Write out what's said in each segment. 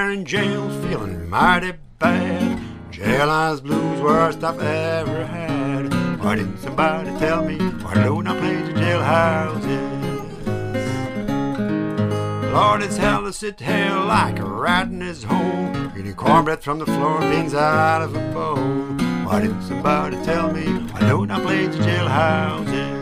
somewhere in jail, feeling mighty bad. Jailhouse blues, worst I've ever had. Why didn't somebody tell me why don't I play the jailhouses? Lord, it's hell to sit here like a rat in his hole, eating cornbread from the floor, beans out of a bowl. Why didn't somebody tell me why don't I play the jailhouses?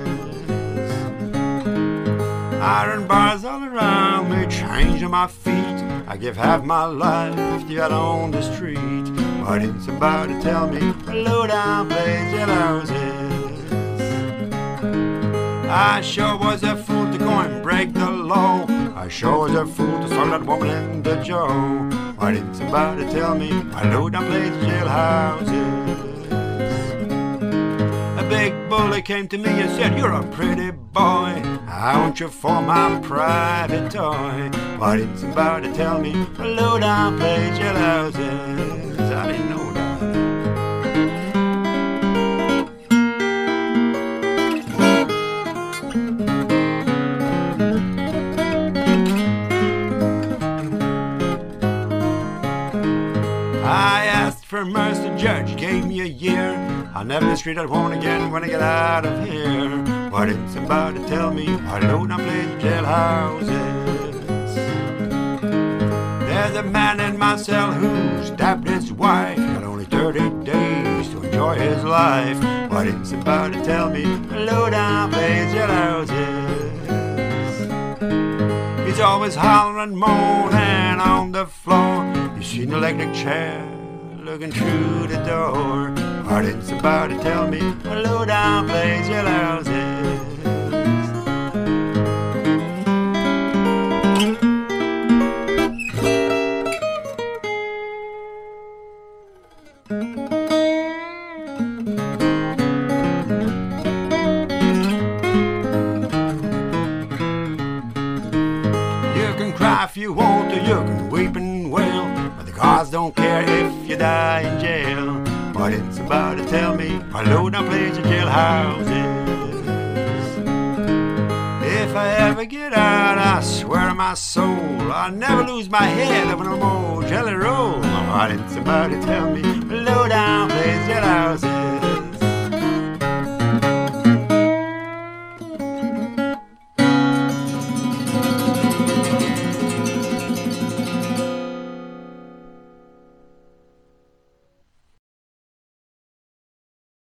Iron bars all around me, chains on my feet. I give half my life to get on the street. Why didn't somebody tell me low down play jailhouses? I sure was a fool to go and break the law. I sure was a fool to suck that woman in the jaw. Why didn't somebody tell me I low down play jailhouses? A big bully came to me and said, "You're a pretty boy, I want you for my private toy." Why didn't somebody tell me low down play jailhouses? I didn't know that. I asked for mercy, the judge gave me a year. I'll never mistreat that woman again when I get out of here. Why didn't somebody tell me I low down play the jailhouses? There's a man in my cell who stabbed his wife. Got only 30 days to enjoy his life. Why didn't somebody tell me low down play the jailhouses? He's always hollering and moaning on the floor. You see an electric chair looking through the door. Why didn't somebody tell me low down play jailhouses? You can cry if you want to, you can weep and wail, but the gods don't care if you die in jail. Why didn't somebody tell me I low down play the jailhouses? If I ever get out, I swear to my soul, I'll never lose my head over no more jelly roll. Why didn't somebody tell me